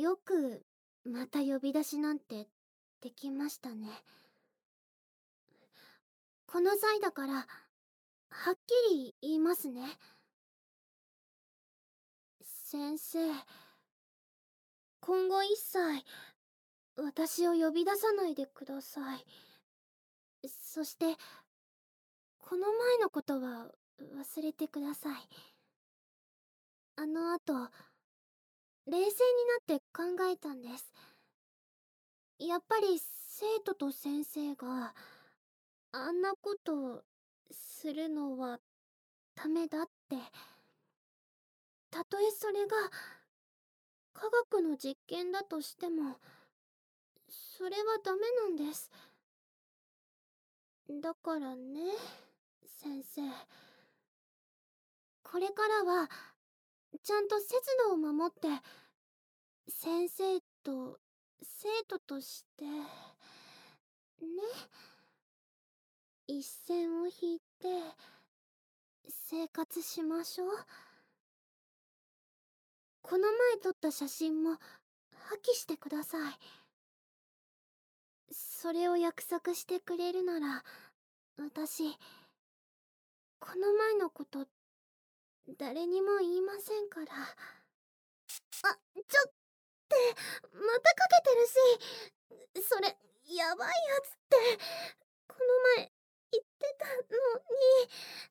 よくまた呼び出しなんてできましたね。この際だからはっきり言いますね。先生、今後一切私を呼び出さないでください。そしてこの前のことは忘れてください。あの後冷静になって考えたんです。やっぱり生徒と先生があんなことをするのはダメだって。たとえそれが科学の実験だとしても、それはダメなんです。だからね、先生。これからはちゃんと節度を守って先生と生徒としてね、一線を引いて生活しましょう。この前撮った写真も破棄してください。それを約束してくれるなら、私この前のこと誰にも言いませんから。あ、ちょってまたかけてるし、それやばいやつってこの前言ってたのに。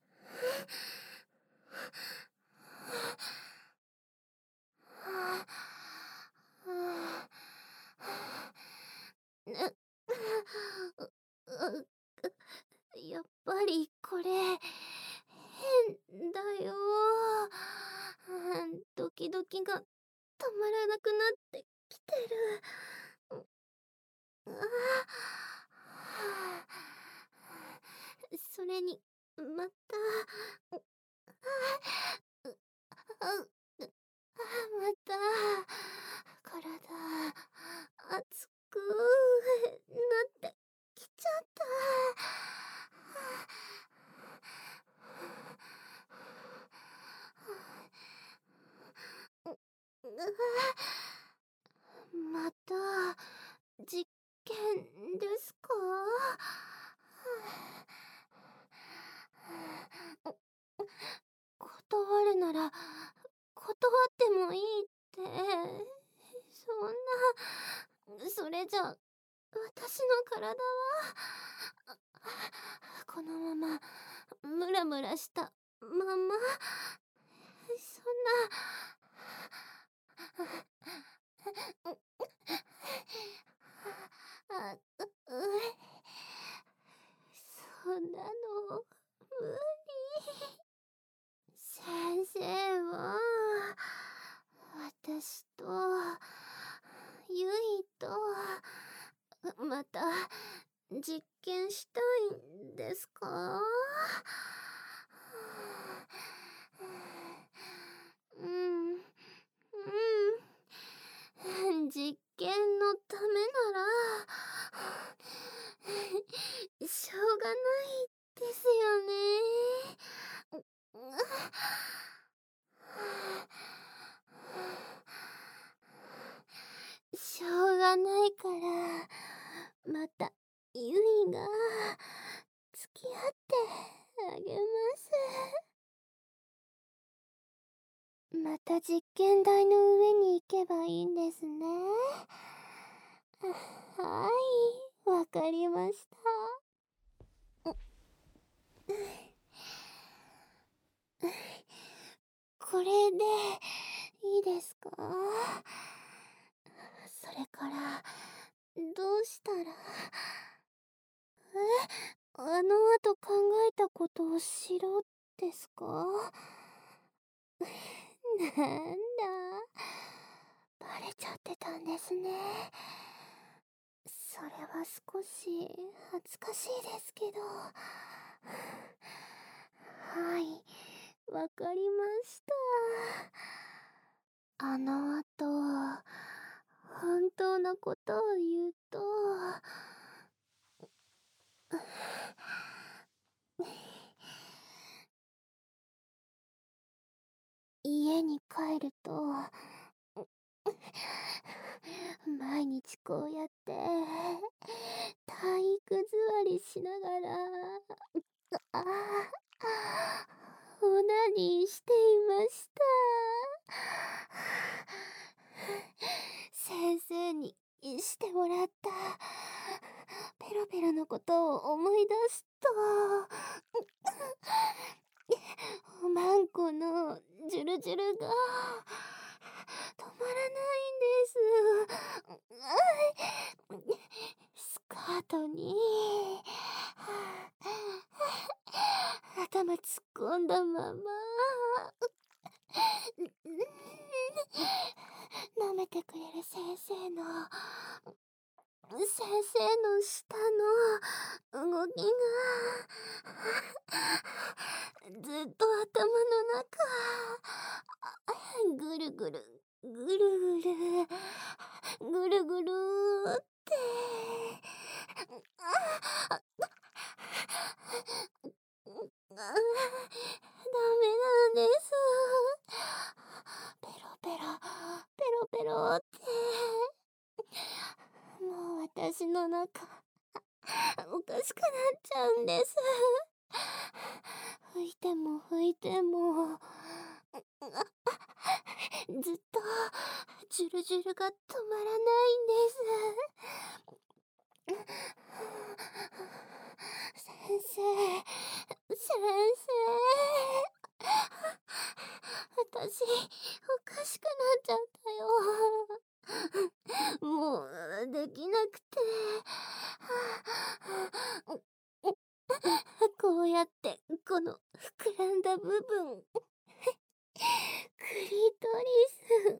やっぱりこれ変だよ。ドキドキが止まらなくなってきてる。それにまたまた体熱くなってきちゃった。また実験ですか？断るなら断ってもいいって。そんな、それじゃ私の体はこのままムラムラしたまま。そんなあ、そんなの無理。先生は私とゆいとまた実験したいんですか？うん、うん、実験のためならしょうがないですよね。しょうがないからまたゆいが付き合ってあげます。また実験台の上に行けばいいんですね。はい、わかりました。これでいいですか？それからどうしたら。あの後考えたことをしろですか？なんだ、バレちゃってたんですね。それは少し恥ずかしいですけど。はい、わかりました。あの後本当のことを言うと、家に帰ると毎日こうやって体育座りしながらあオナニーしていました。先生にしてもらったペロペロのことを思い出すとおまんこのジュルジュルが止まらないんです。スカートに頭突っ込んだまま舐めてくれる先生の舌の動きがずっと頭の中ぐるぐるぐるぐるぐるぐるってダメなんです。ペロペロペロペロってもう私の中おかしくなっちゃうんです。拭いても拭いてもずっとジュルジュルが止まらないんです。先生、私おかしくなっちゃったよ。もうできなくてこうやってこの膨らんだ部分クリトリス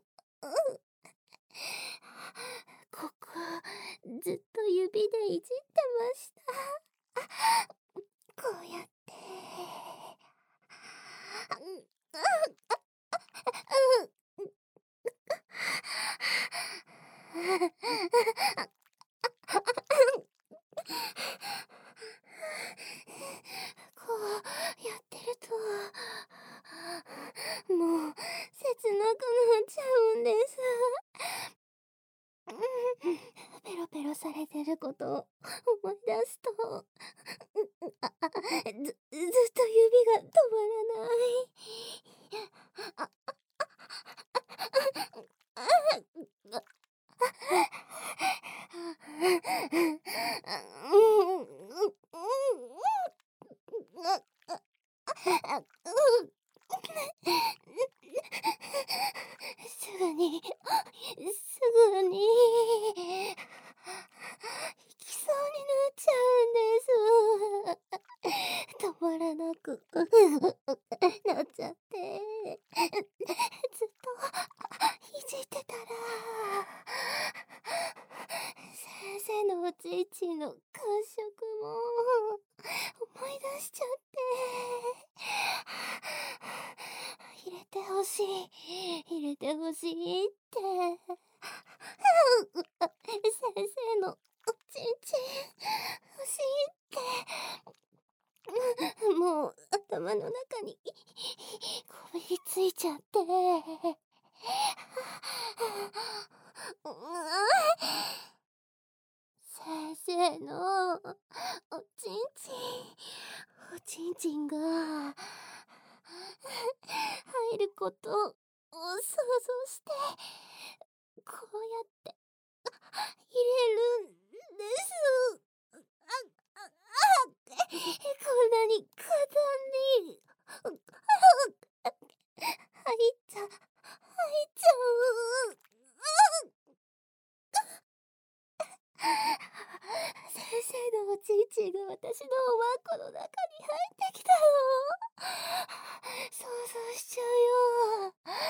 ここずっと指でいじってました。こうやってこうやってるともう切なくなっちゃうんです。ペロペロされてることを思い出すとずっと指が止まらない。すぐに行きそうになっちゃうんです。止まらなくなっちゃってずっといじってたら先生のおちいちの感触も思い出しちゃって入れてほしい入れてほしいって先生のおちんちん欲しいってもう頭の中にこびりついちゃって先生のおちんちんおちんちんが入ることを想像してこうやって入れるんです。こんなに簡単に入っちゃう。先生のおちんちんが私のおまんこの中に入ってきたの。想像しちゃうよ。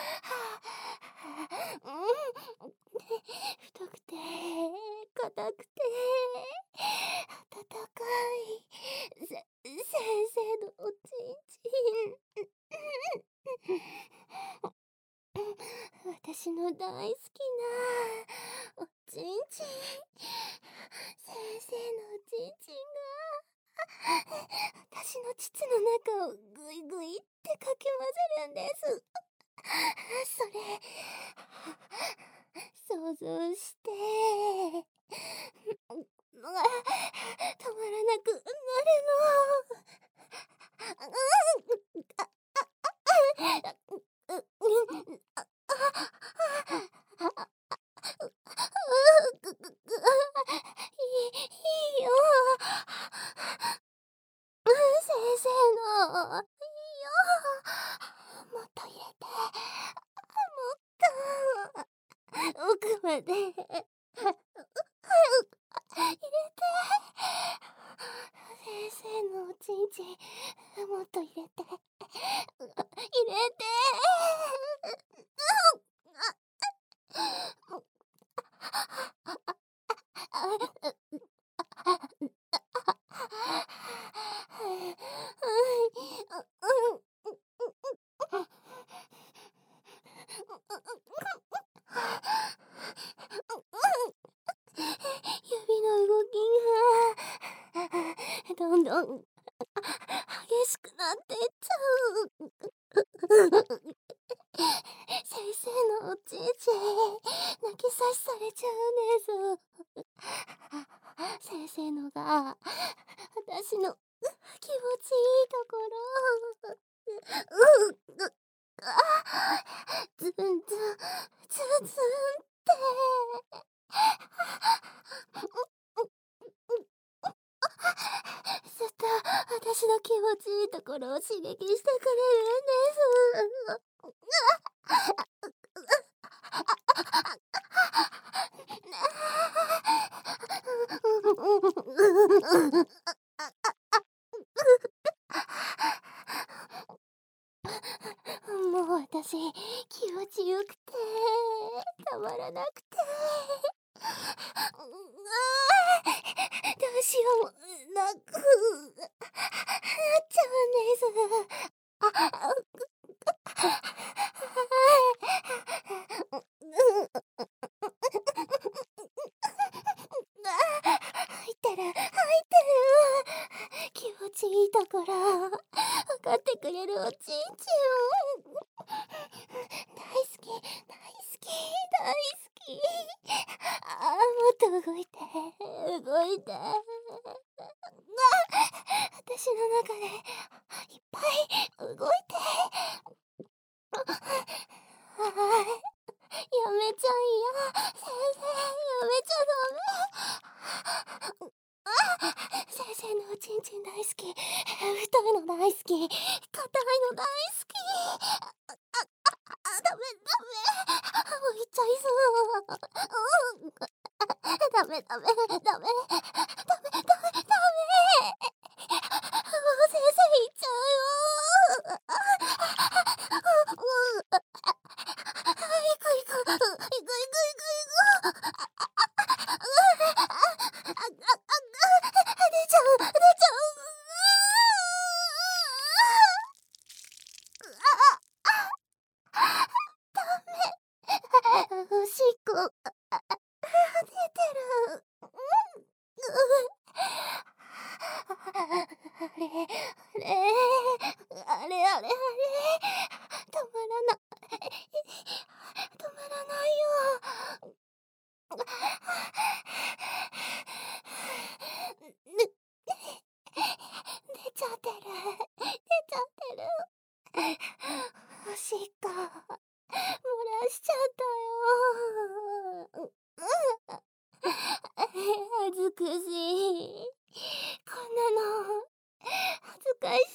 太くて硬くて温かい先生のおちんちん私の大好きなおちんちん先生のおちんちんが私の膣の中をグイグイってかき混ぜるんです。それ想像して、止まらなくなるの。いいよ。先生の、いいよ。もっと入れて。もっと。奥まで。入れて。先生のおちんちん、もっと入れて。入れて。指の動きがどんどん激しくなっていっちゃう。先生のおちんちん泣き差しされちゃうんです。先生のが私の気持ちいいところ。ズンズンズンズンってずっと私の気持ちいいところを刺激してくれるんですもう私気持ちよくてたまらなくてどうしようもなくなっちゃうんです。入ってる入ってる。気持ちいいところ分かってくれるおちんちん大好き大好き大好き。もっと動いて動いて。私の中でいっぱい動いて。やめちゃいや先生やめちゃダメ。先生のおちんちん大好き。太いの大好き。硬いの大好き。ダメダメ。もう言っちゃいそう。ダメダメダメダメダメダメ。もう先生言っちゃうよ。行く行く行く行く行く行く。出ちゃう出ちゃう。おしっこ出てる。あれあれあれ止まらない止まらないよ。出ちゃってる出ちゃってる。おしっこ漏らしちゃったよ。恥ずかしい。こんなの恥ずかし